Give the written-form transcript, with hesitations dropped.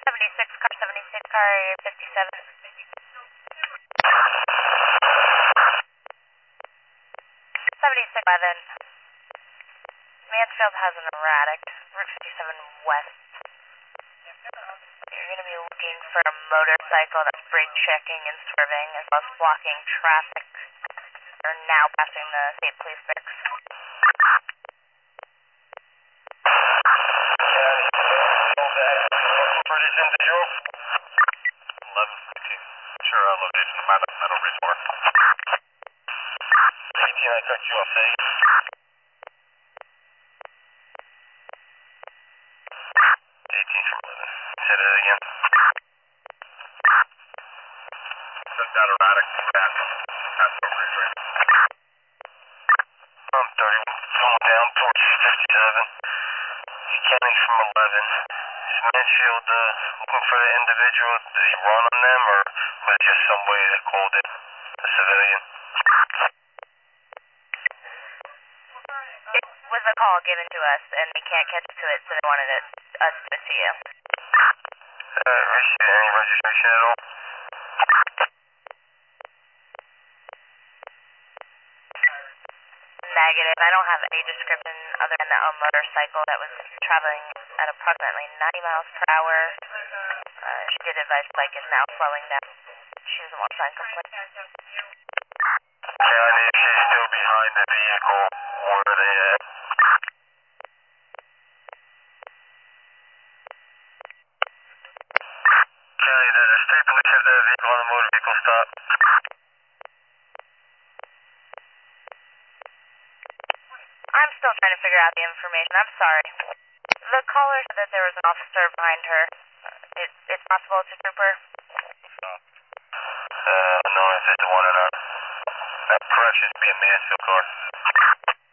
76, car 76, car 57. 7611. Mansfield has an erratic. Route 57 west. You're going to be looking for a motorcycle that's brake checking and swerving as well as blocking traffic. They're now passing the state police barracks. For this individual? 1115. Sure, location of Meadow Resort. 18, I cut you off, say. 18 from 11. Say that again. Send that erratic to that. That's the Resort. 31, going down towards 57. He's coming from 11. Is Mansfield looking for the individual? Did he run on them, or was it just somebody that called it a civilian? It was a call given to us, and they can't catch to it, so they wanted us to see you. Received any registration at all? Negative. I don't have any description other than a motorcycle that was traveling at approximately 90 miles per hour. She did advise bike is now slowing down. She doesn't want to sign complaint. County, if she's still behind the vehicle, where are they at? County, does the state police have that vehicle on the motor vehicle stop? I'm still trying to figure out the information. I'm sorry. The caller said that there was an officer behind her. It's possible it's a trooper? No, if it's the one or not. That corrections be a Mansfield car.